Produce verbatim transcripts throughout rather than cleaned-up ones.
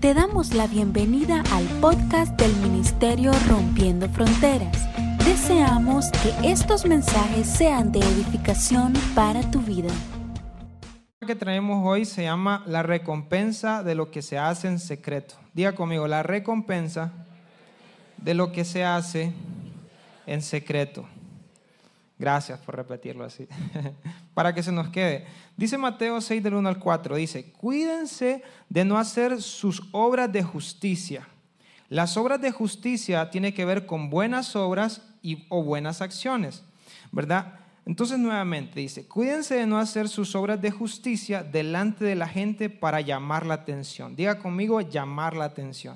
Te damos la bienvenida al podcast del Ministerio Rompiendo Fronteras. Deseamos que estos mensajes sean de edificación para tu vida. El que traemos hoy se llama la recompensa de lo que se hace en secreto. Diga conmigo, la recompensa de lo que se hace en secreto. Gracias por repetirlo así, para que se nos quede. Dice Mateo seis del uno al cuatro, dice, cuídense de no hacer sus obras de justicia. Las obras de justicia tienen que ver con buenas obras y, o buenas acciones, ¿verdad? Entonces nuevamente dice, cuídense de no hacer sus obras de justicia delante de la gente para llamar la atención. Diga conmigo, llamar la atención.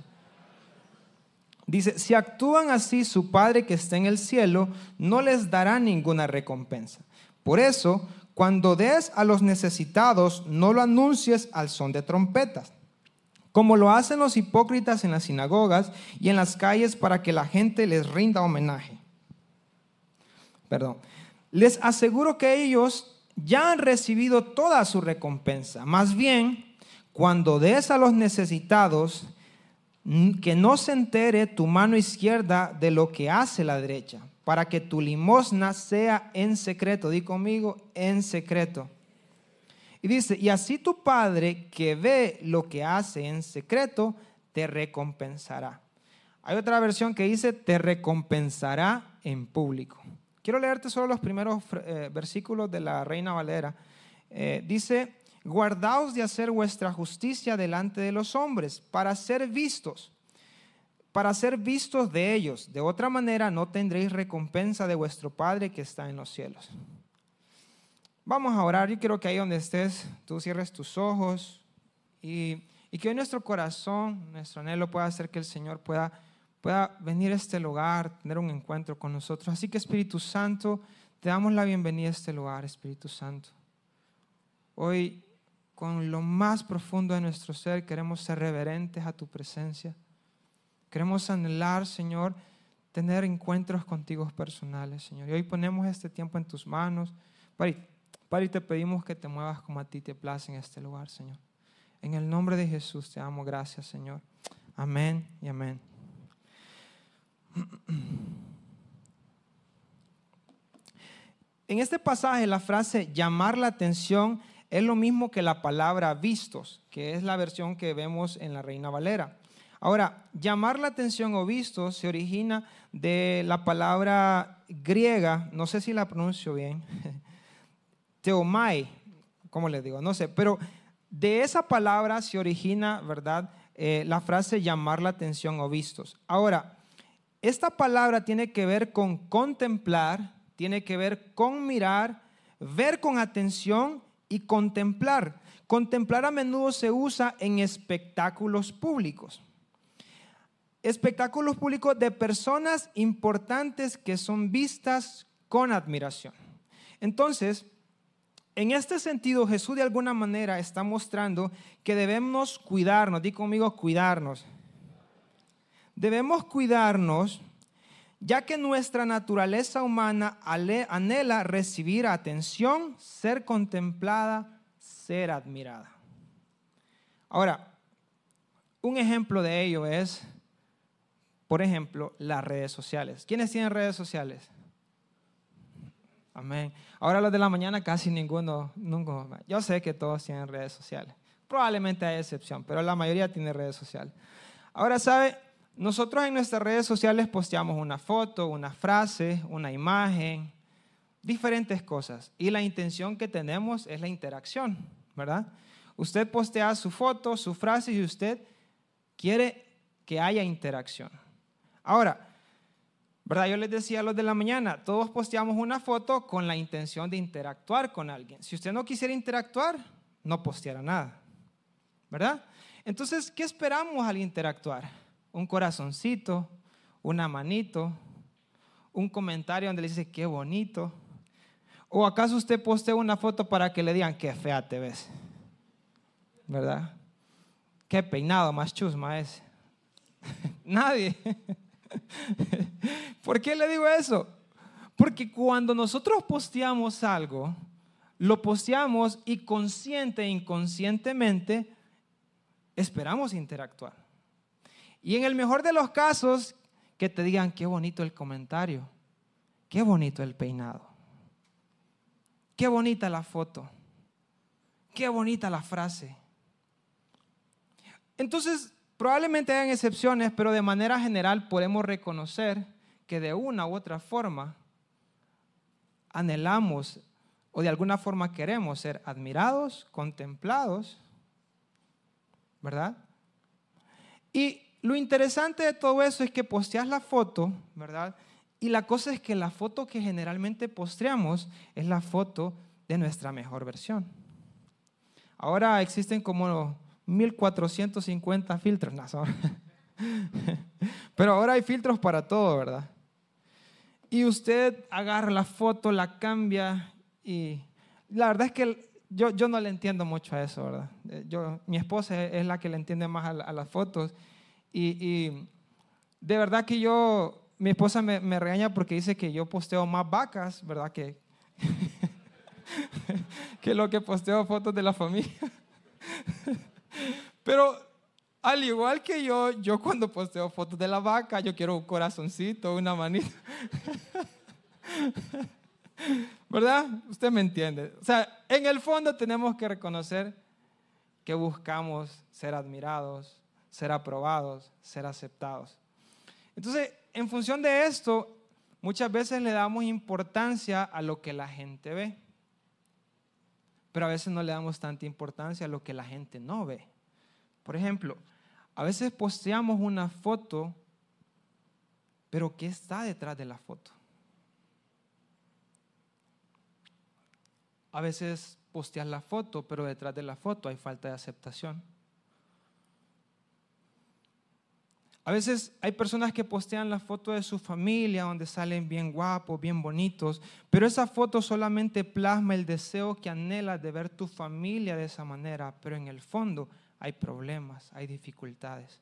Dice, si actúan así, su Padre que está en el cielo no les dará ninguna recompensa. Por eso, cuando des a los necesitados, no lo anuncies al son de trompetas, como lo hacen los hipócritas en las sinagogas y en las calles para que la gente les rinda homenaje. Perdón. Les aseguro que ellos ya han recibido toda su recompensa. Más bien, cuando des a los necesitados, que no se entere tu mano izquierda de lo que hace la derecha, para que tu limosna sea en secreto. Di conmigo, en secreto. Y dice, y así tu Padre que ve lo que hace en secreto, te recompensará. Hay otra versión que dice, te recompensará en público. Quiero leerte solo los primeros eh, versículos de la Reina Valera. Eh, dice, guardaos de hacer vuestra justicia delante de los hombres, para ser vistos, para ser vistos de ellos. De otra manera no tendréis recompensa de vuestro Padre que está en los cielos. Vamos a orar. Yo quiero que ahí donde estés, tú cierres tus ojos y, y que hoy nuestro corazón, nuestro anhelo pueda hacer que el Señor pueda, pueda venir a este lugar, tener un encuentro con nosotros. Así que Espíritu Santo, te damos la bienvenida a este lugar, Espíritu Santo. Hoy, con lo más profundo de nuestro ser, queremos ser reverentes a tu presencia. Queremos anhelar, Señor, tener encuentros contigo personales, Señor. Y hoy ponemos este tiempo en tus manos. Padre, Padre, te pedimos que te muevas como a ti te place en este lugar, Señor. En el nombre de Jesús te damos gracias, Señor. Amén y amén. En este pasaje, la frase llamar la atención es lo mismo que la palabra vistos, que es la versión que vemos en la Reina Valera. Ahora, llamar la atención o vistos se origina de la palabra griega, no sé si la pronuncio bien, teomai, ¿cómo les digo? No sé, pero de esa palabra se origina, ¿verdad? Eh, la frase llamar la atención o vistos. Ahora, esta palabra tiene que ver con contemplar, tiene que ver con mirar, ver con atención y contemplar. Contemplar a menudo se usa en espectáculos públicos. Espectáculos públicos de personas importantes que son vistas con admiración. Entonces, en este sentido, Jesús de alguna manera está mostrando que debemos cuidarnos. Di conmigo, cuidarnos. Debemos cuidarnos, ya que nuestra naturaleza humana anhela recibir atención, ser contemplada, ser admirada. Ahora, un ejemplo de ello es, por ejemplo, las redes sociales. ¿Quiénes tienen redes sociales? Amén. Ahora los de la mañana casi ninguno, nunca. Yo sé que todos tienen redes sociales. Probablemente hay excepción, pero la mayoría tiene redes sociales. Ahora, ¿sabe? Nosotros en nuestras redes sociales posteamos una foto, una frase, una imagen, diferentes cosas. Y la intención que tenemos es la interacción, ¿verdad? Usted postea su foto, su frase y usted quiere que haya interacción. Ahora, ¿verdad? Yo les decía a los de la mañana, todos posteamos una foto con la intención de interactuar con alguien. Si usted no quisiera interactuar, no posteara nada, ¿verdad? Entonces, ¿qué esperamos al interactuar? Un corazoncito, una manito, un comentario donde le dice qué bonito. ¿O acaso usted postea una foto para que le digan qué fea te ves? ¿Verdad? Qué peinado más chusma es. Nadie. ¿Por qué le digo eso? Porque cuando nosotros posteamos algo, lo posteamos y consciente e inconscientemente esperamos interactuar. Y en el mejor de los casos, que te digan, qué bonito el comentario, qué bonito el peinado, qué bonita la foto, qué bonita la frase. Entonces, probablemente hayan excepciones, pero de manera general podemos reconocer que de una u otra forma anhelamos o de alguna forma queremos ser admirados, contemplados, ¿verdad? Y lo interesante de todo eso es que posteas la foto, ¿verdad? Y la cosa es que la foto que generalmente posteamos es la foto de nuestra mejor versión. Ahora existen como mil cuatrocientos cincuenta filtros, no, son... pero ahora hay filtros para todo, ¿verdad? Y usted agarra la foto, la cambia y la verdad es que yo, yo no le entiendo mucho a eso, ¿verdad? Yo, mi esposa es la que le entiende más a, a las fotos y, y de verdad que yo, mi esposa me, me regaña porque dice que yo posteo más vacas, ¿verdad? Que, que lo que posteo fotos de la familia. Pero al igual que yo, yo cuando posteo fotos de la vaca, yo quiero un corazoncito, una manita. ¿Verdad? Usted me entiende. O sea, en el fondo tenemos que reconocer que buscamos ser admirados, ser aprobados, ser aceptados. Entonces, en función de esto, muchas veces le damos importancia a lo que la gente ve, pero a veces no le damos tanta importancia a lo que la gente no ve. Por ejemplo, a veces posteamos una foto, pero ¿qué está detrás de la foto? A veces posteas la foto, pero detrás de la foto hay falta de aceptación. A veces hay personas que postean la foto de su familia, donde salen bien guapos, bien bonitos, pero esa foto solamente plasma el deseo que anhelas de ver tu familia de esa manera, pero en el fondo hay problemas, hay dificultades.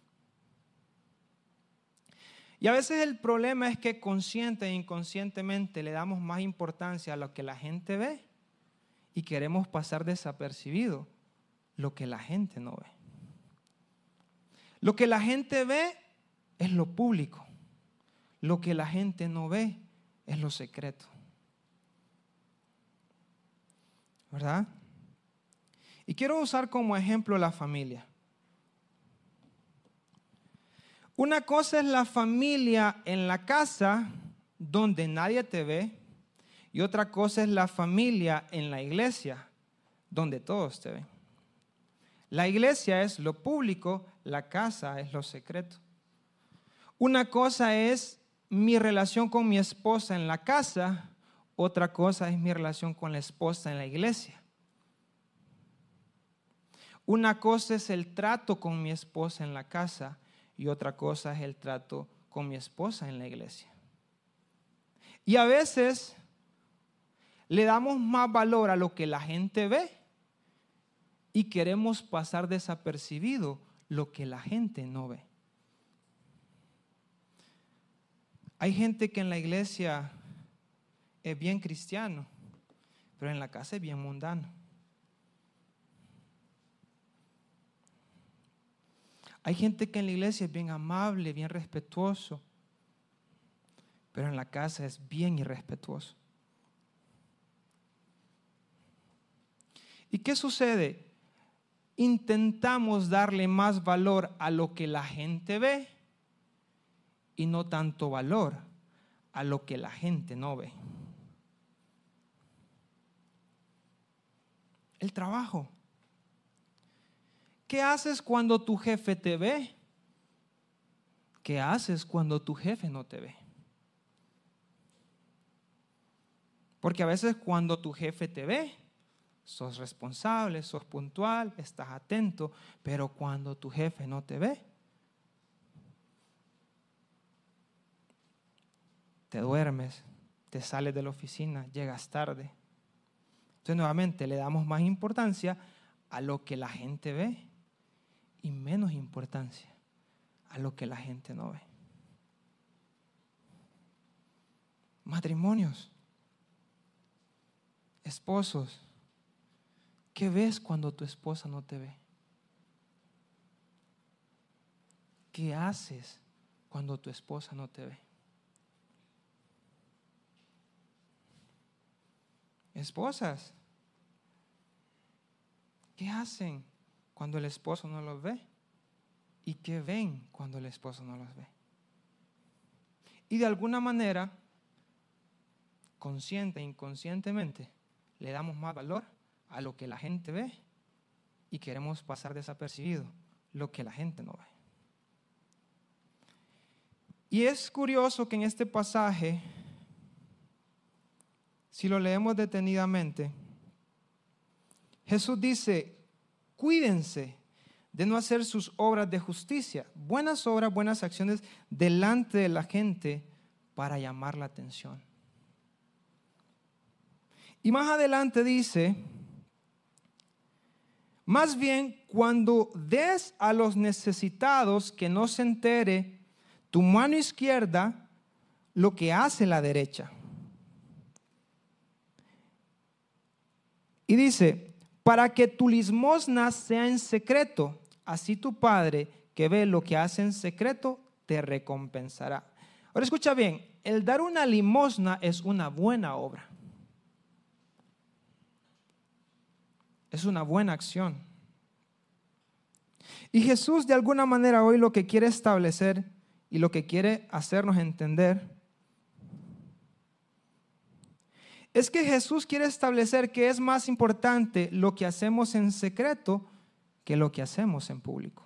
Y a veces el problema es que consciente e inconscientemente le damos más importancia a lo que la gente ve y queremos pasar desapercibido lo que la gente no ve. Lo que la gente ve es lo público. Lo que la gente no ve es lo secreto. ¿Verdad? Y quiero usar como ejemplo la familia. Una cosa es la familia en la casa donde nadie te ve y otra cosa es la familia en la iglesia donde todos te ven. La iglesia es lo público, la casa es lo secreto. Una cosa es mi relación con mi esposa en la casa, otra cosa es mi relación con la esposa en la iglesia. Una cosa es el trato con mi esposa en la casa y otra cosa es el trato con mi esposa en la iglesia. Y a veces le damos más valor a lo que la gente ve y queremos pasar desapercibido lo que la gente no ve. Hay gente que en la iglesia es bien cristiano, pero en la casa es bien mundano. Hay gente que en la iglesia es bien amable, bien respetuoso, pero en la casa es bien irrespetuoso. ¿Y qué sucede? Intentamos darle más valor a lo que la gente ve y no tanto valor a lo que la gente no ve. El trabajo. ¿Qué haces cuando tu jefe te ve? ¿Qué haces cuando tu jefe no te ve? Porque a veces cuando tu jefe te ve, sos responsable, sos puntual, estás atento, pero cuando tu jefe no te ve, te duermes, te sales de la oficina, llegas tarde. Entonces nuevamente le damos más importancia a lo que la gente ve y menos importancia a lo que la gente no ve. Matrimonios, esposos, ¿qué ves cuando tu esposa no te ve? ¿qué haces cuando tu esposa no te ve? Esposas, ¿qué hacen cuando el esposo no los ve? ¿Y qué ven cuando el esposo no los ve? Y de alguna manera, consciente e inconscientemente, le damos más valor a lo que la gente ve y queremos pasar desapercibido lo que la gente no ve. Y es curioso que en este pasaje, si lo leemos detenidamente, Jesús dice, cuídense de no hacer sus obras de justicia, buenas obras, buenas acciones delante de la gente para llamar la atención. Y más adelante dice, más bien cuando des a los necesitados que no se entere tu mano izquierda lo que hace la derecha. Y dice, para que tu limosna sea en secreto, así tu Padre que ve lo que hace en secreto te recompensará. Ahora escucha bien, el dar una limosna es una buena obra. Es una buena acción. Y Jesús de alguna manera hoy lo que quiere establecer y lo que quiere hacernos entender es que Jesús quiere establecer que es más importante lo que hacemos en secreto que lo que hacemos en público.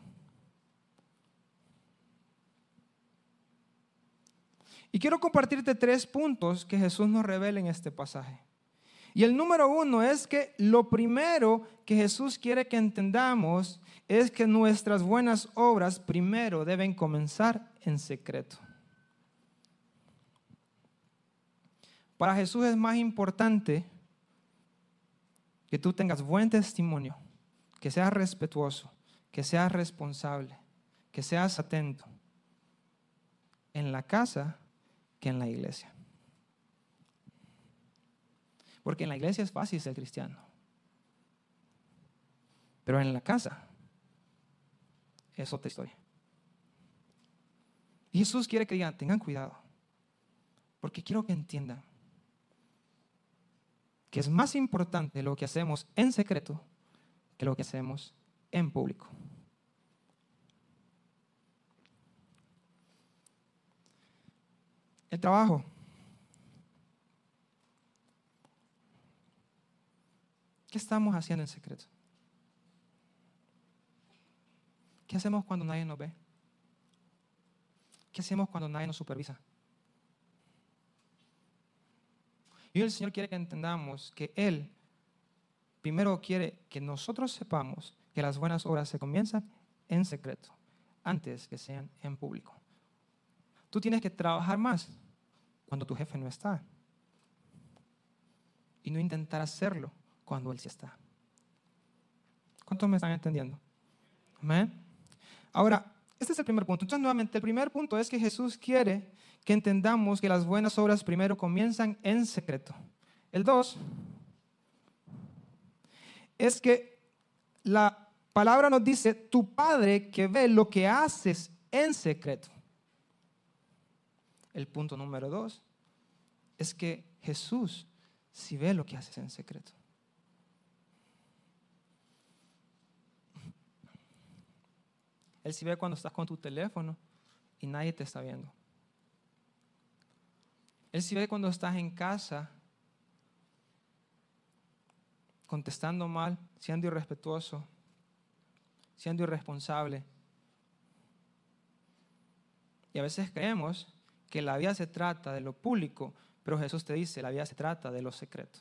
Y quiero compartirte tres puntos que Jesús nos revela en este pasaje. Y el número uno es que lo primero que Jesús quiere que entendamos es que nuestras buenas obras primero deben comenzar en secreto. Para Jesús es más importante que tú tengas buen testimonio, que seas respetuoso, que seas responsable, que seas atento en la casa que en la iglesia. Porque en la iglesia es fácil ser cristiano, pero en la casa es otra historia. Y Jesús quiere que digan, tengan cuidado, porque quiero que entiendan que es más importante lo que hacemos en secreto que lo que hacemos en público. El trabajo. ¿Qué estamos haciendo en secreto? ¿Qué hacemos cuando nadie nos ve? ¿Qué hacemos cuando nadie nos supervisa? Y el Señor quiere que entendamos que Él primero quiere que nosotros sepamos que las buenas obras se comienzan en secreto, antes que sean en público. Tú tienes que trabajar más cuando tu jefe no está y no intentar hacerlo cuando Él sí está. ¿Cuántos me están entendiendo? Amén. Ahora, este es el primer punto. Entonces, nuevamente, el primer punto es que Jesús quiere que entendamos que las buenas obras primero comienzan en secreto. El dos es que la palabra nos dice, tu Padre que ve lo que haces en secreto. El punto número dos es que Jesús sí ve lo que haces en secreto. Él sí ve cuando estás con tu teléfono y nadie te está viendo. Él sí ve cuando estás en casa contestando mal, siendo irrespetuoso, siendo irresponsable. Y a veces creemos que la vida se trata de lo público, pero Jesús te dice, la vida se trata de lo secreto.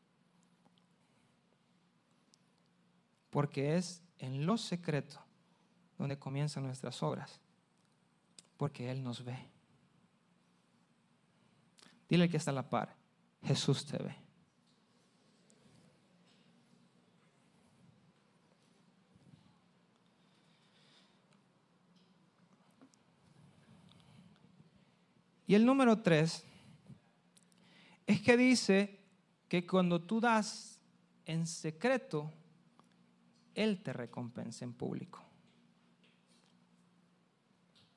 Porque es en lo secreto donde comienzan nuestras obras, porque Él nos ve. Dile al que está a la par, Jesús te ve. Y el número tres es que dice que cuando tú das en secreto, Él te recompensa en público.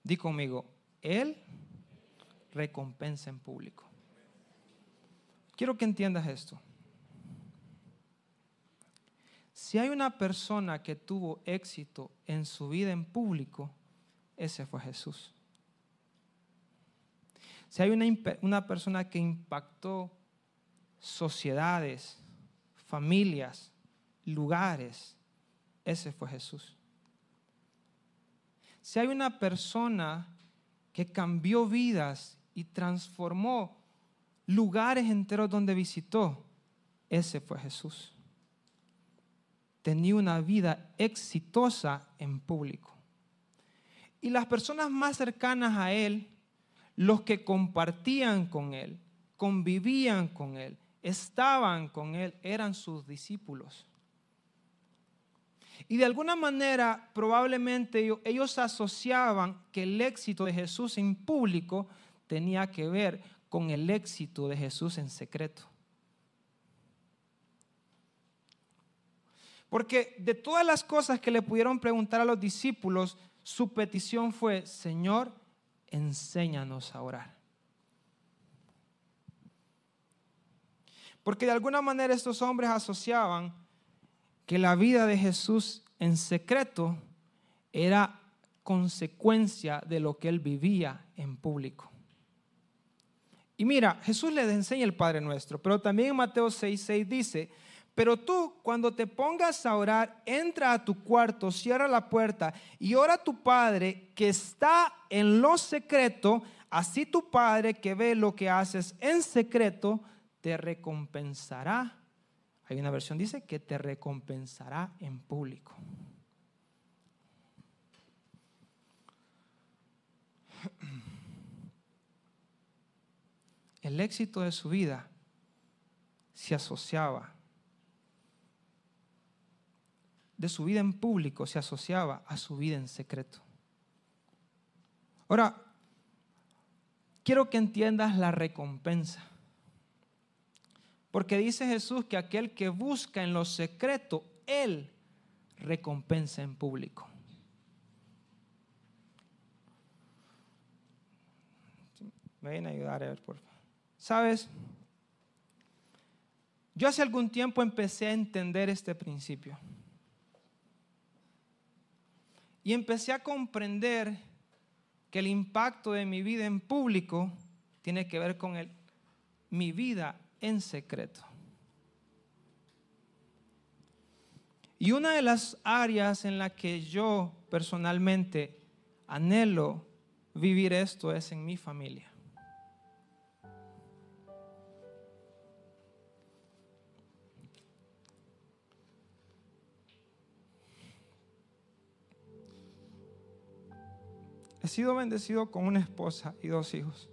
Di conmigo, Él recompensa en público. Quiero que entiendas esto. Si hay una persona que tuvo éxito en su vida en público, ese fue Jesús. Si hay una, una persona que impactó sociedades, familias, lugares, ese fue Jesús. Si hay una persona que cambió vidas y transformó lugares enteros donde visitó, ese fue Jesús. Tenía una vida exitosa en público. Y las personas más cercanas a Él, los que compartían con Él, convivían con Él, estaban con Él, eran sus discípulos. Y de alguna manera, probablemente ellos, ellos asociaban que el éxito de Jesús en público tenía que ver con el éxito de Jesús en secreto. Porque de todas las cosas que le pudieron preguntar a los discípulos, su petición fue: Señor, enséñanos a orar. Porque de alguna manera estos hombres asociaban que la vida de Jesús en secreto era consecuencia de lo que Él vivía en público. Y mira, Jesús les enseña el Padre Nuestro, pero también en Mateo seis seis dice: pero tú, cuando te pongas a orar, entra a tu cuarto, cierra la puerta y ora a tu Padre que está en lo secreto, así tu Padre que ve lo que haces en secreto te recompensará. Hay una versión que dice que te recompensará en público. El éxito de su vida se asociaba, de su vida en público se asociaba a su vida en secreto. Ahora, quiero que entiendas la recompensa. Porque dice Jesús que aquel que busca en lo secreto, Él recompensa en público. Me vienen a ayudar a ver, por favor. ¿Sabes? Yo hace algún tiempo empecé a entender este principio. Y empecé a comprender que el impacto de mi vida en público tiene que ver con el, mi vida en secreto. Y una de las áreas en la que yo personalmente anhelo vivir esto es en mi familia. He sido bendecido con una esposa y dos hijos.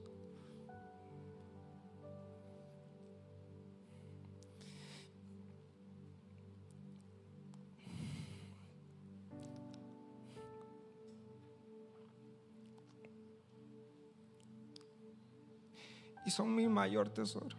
Y son mi mayor tesoro.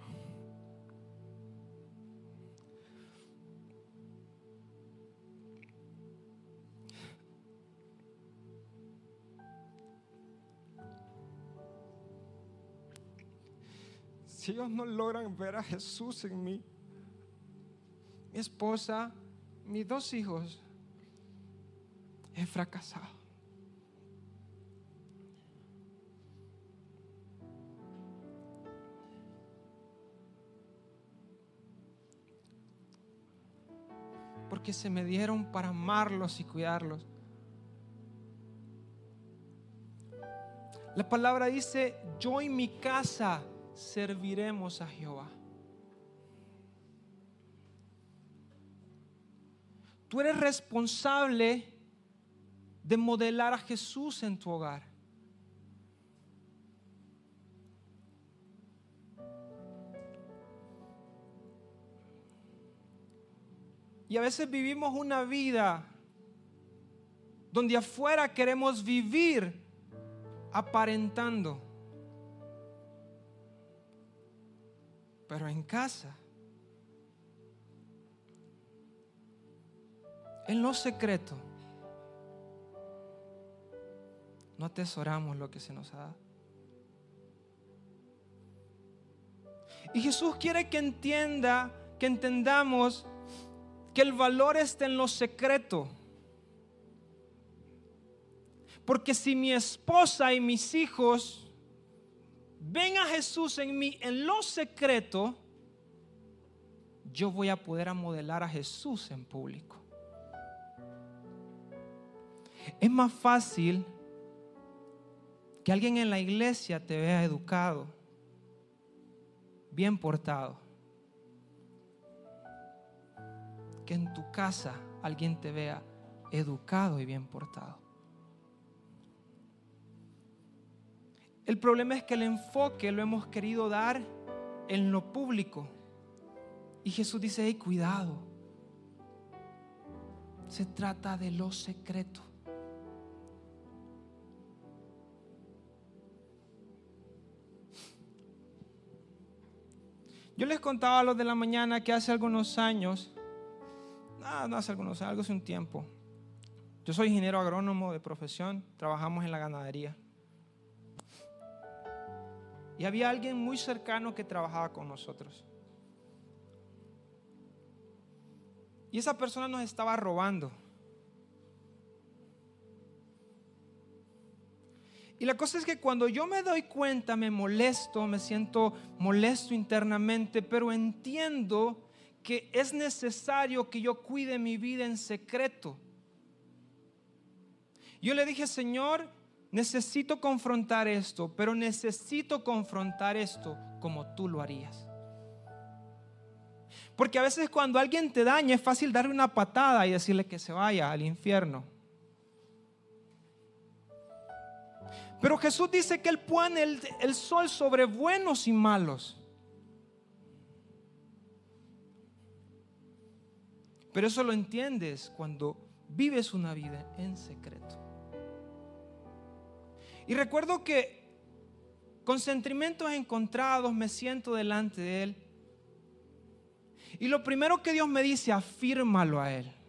Si ellos no logran ver a Jesús en mí, mi esposa, mis dos hijos, he fracasado. Porque se me dieron para amarlos y cuidarlos. La palabra dice: yo y mi casa serviremos a Jehová. Tú eres responsable de modelar a Jesús en tu hogar. Y a veces vivimos una vida donde afuera queremos vivir aparentando, pero en casa, en lo secreto, no atesoramos lo que se nos ha dado. Y Jesús quiere que entienda, que entendamos que el valor está en lo secreto. Porque si mi esposa y mis hijos ven a Jesús en mí en lo secreto, yo voy a poder modelar a Jesús en público. Es más fácil que alguien en la iglesia te vea educado, bien portado, que en tu casa alguien te vea educado y bien portado. El problema es que el enfoque lo hemos querido dar en lo público. Y Jesús dice: hey, cuidado. Se trata de lo secreto. Yo les contaba a los de la mañana que hace algunos años, no, no hace algunos años, algo hace un tiempo. Yo soy ingeniero agrónomo de profesión, trabajamos en la ganadería. Y había alguien muy cercano que trabajaba con nosotros. Y esa persona nos estaba robando. Y la cosa es que cuando yo me doy cuenta, me molesto, me siento molesto internamente, pero entiendo que es necesario que yo cuide mi vida en secreto. Yo le dije: Señor, necesito confrontar esto, pero necesito confrontar esto como tú lo harías. Porque a veces cuando alguien te daña es fácil darle una patada y decirle que se vaya al infierno. Pero Jesús dice que Él pone el, el sol sobre buenos y malos. Pero eso lo entiendes cuando vives una vida en secreto. Y recuerdo que con sentimientos encontrados me siento delante de Él. Y lo primero que Dios me dice: afírmalo a Él.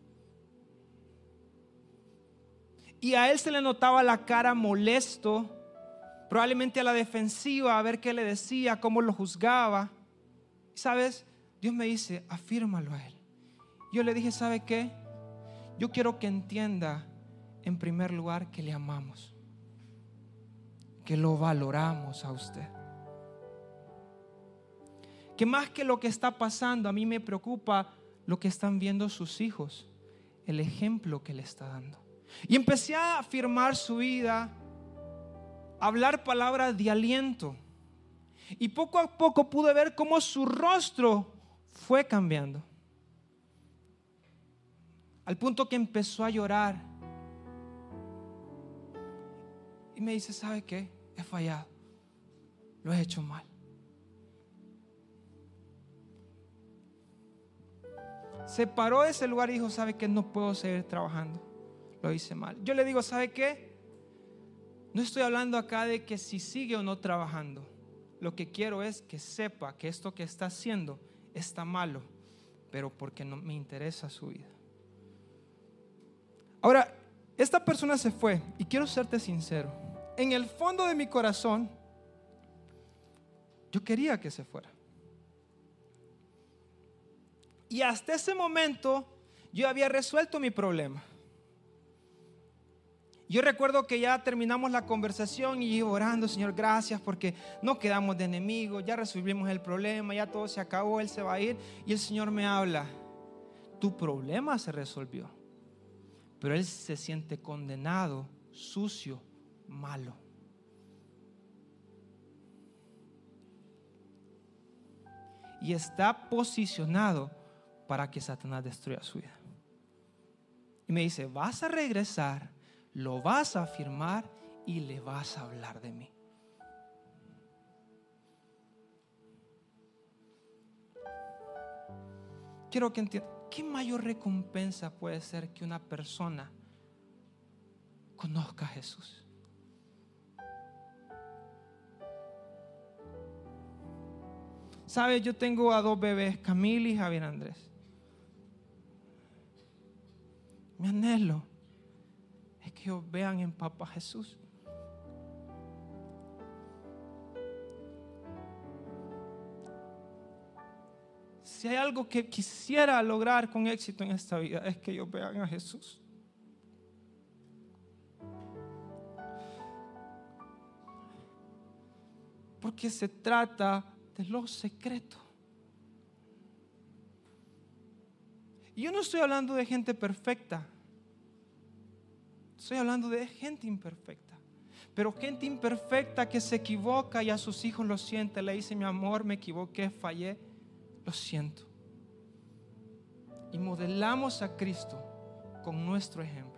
Y a Él se le notaba la cara molesto, probablemente a la defensiva, a ver qué le decía, cómo lo juzgaba. ¿Sabes? Dios me dice: afírmalo a Él. Yo le dije: ¿sabe qué? Yo quiero que entienda, en primer lugar, que le amamos, que lo valoramos a usted, que más que lo que está pasando, a mí me preocupa lo que están viendo sus hijos, el ejemplo que le está dando. Y empecé a afirmar su vida, a hablar palabras de aliento, y poco a poco pude ver cómo su rostro fue cambiando, al punto que empezó a llorar. Y me dice: ¿sabe qué? He fallado, lo he hecho mal. Se paró de ese lugar y dijo: ¿sabe qué? No puedo seguir trabajando, lo hice mal. Yo le digo: ¿sabe qué? No estoy hablando acá de que si sigue o no trabajando. Lo que quiero es que sepa que esto que está haciendo está malo, pero porque no me interesa su vida. Ahora, esta persona se fue, y quiero serte sincero, en el fondo de mi corazón yo quería que se fuera. Y hasta ese momento yo había resuelto mi problema. Yo recuerdo que ya terminamos la conversación y yo orando: Señor, gracias porque no quedamos de enemigos, ya resolvimos el problema, ya todo se acabó, Él se va a ir. Y el Señor me habla: tu problema se resolvió, pero Él se siente condenado, sucio, malo. Y está posicionado para que Satanás destruya su vida. Y me dice: vas a regresar, lo vas a afirmar y le vas a hablar de mí. Quiero que entiendan, ¿qué mayor recompensa puede ser que una persona conozca a Jesús? ¿Sabes? Yo tengo a dos bebés, Camila y Javier Andrés. Mi anhelo es que que ellos vean en Papá Jesús. Si hay algo que quisiera lograr con éxito en esta vida, es que ellos vean a Jesús. Porque se trata de lo secreto. Y yo no estoy hablando de gente perfecta. Estoy hablando de gente imperfecta. Pero gente imperfecta que se equivoca y a sus hijos lo siente. Le dice: mi amor, me equivoqué, fallé, lo siento. Y modelamos a Cristo con nuestro ejemplo.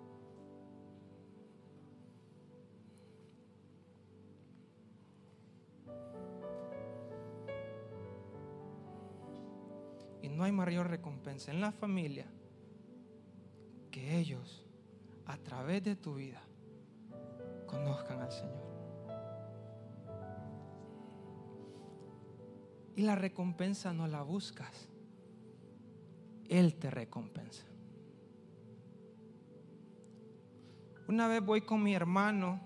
Y no hay mayor recompensa en la familia que ellos, a través de tu vida, conozcan al Señor. Y la recompensa no la buscas, Él te recompensa. Una vez voy con mi hermano,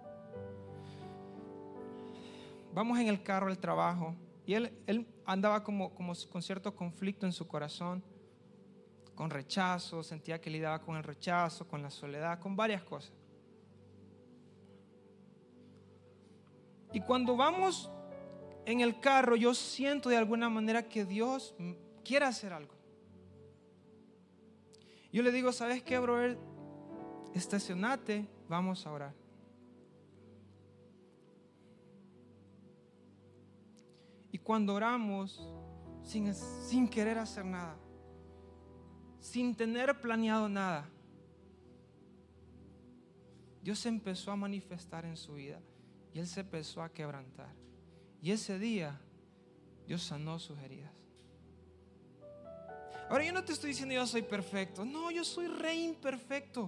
vamos en el carro al trabajo, y él, él andaba como, como con cierto conflicto en su corazón, con rechazo, sentía que lidiaba con el rechazo, con la soledad, con varias cosas. Y cuando vamos en el carro, yo siento de alguna manera que Dios quiere hacer algo. Yo le digo: ¿sabes qué, brother? Estacionate, vamos a orar. Y cuando oramos, sin, sin querer hacer nada, sin tener planeado nada, Dios empezó a manifestar en su vida y Él se empezó a quebrantar. Y ese día Dios sanó sus heridas. Ahora, yo no te estoy diciendo yo soy perfecto. No, yo soy re imperfecto.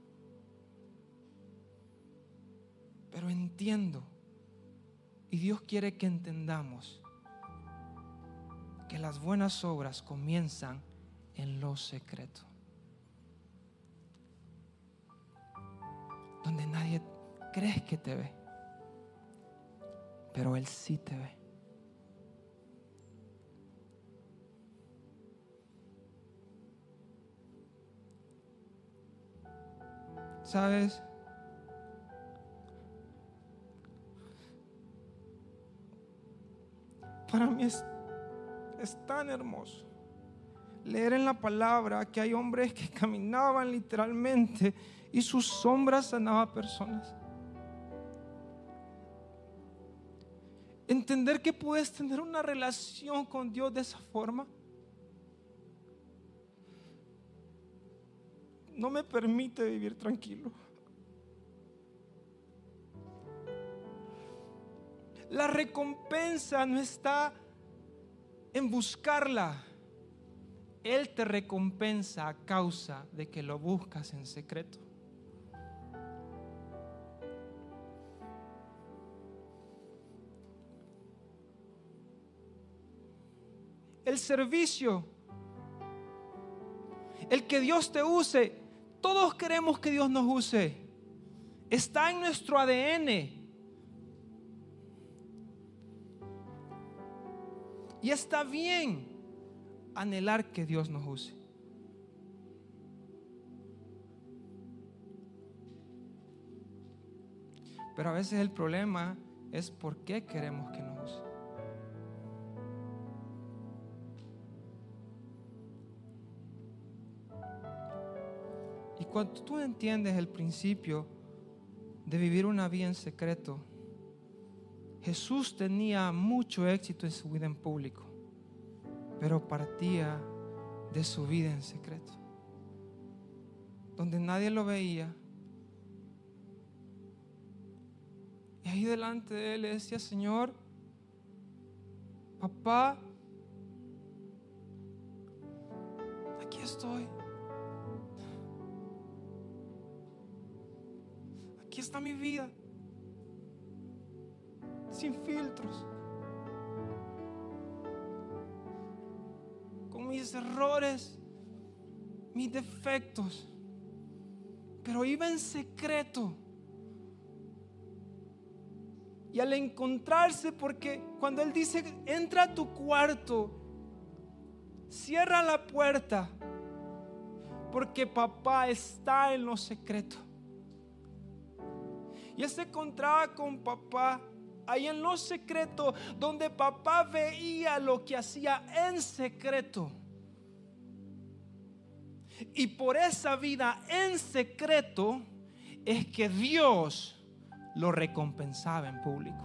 Pero entiendo, y Dios quiere que entendamos, que las buenas obras comienzan en lo secreto, donde nadie cree que te ve, pero Él sí te ve. ¿Sabes? Para mí es, es tan hermoso leer en la palabra que hay hombres que caminaban literalmente y sus sombras sanaban personas. Entender que puedes tener una relación con Dios de esa forma no me permite vivir tranquilo. La recompensa no está en buscarla. Él te recompensa a causa de que lo buscas en secreto. El servicio, el que Dios te use, todos queremos que Dios nos use. Está en nuestro A D N. Y está bien anhelar que Dios nos use. Pero a veces el problema es por qué queremos que nos use. Y cuando tú entiendes el principio de vivir una vida en secreto, Jesús tenía mucho éxito en su vida en público, pero partía de su vida en secreto, donde nadie lo veía. Y ahí delante de él le decía: Señor, papá, aquí estoy. Aquí está mi vida, sin filtros, con mis errores, mis defectos, pero iba en secreto. Y al encontrarse, porque cuando Él dice, entra a tu cuarto, cierra la puerta, porque papá está en lo secreto. Y Él se encontraba con papá ahí en lo secreto, donde papá veía lo que hacía en secreto. Y por esa vida en secreto es que Dios lo recompensaba en público.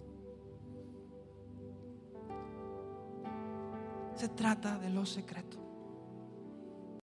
Se trata de lo secreto.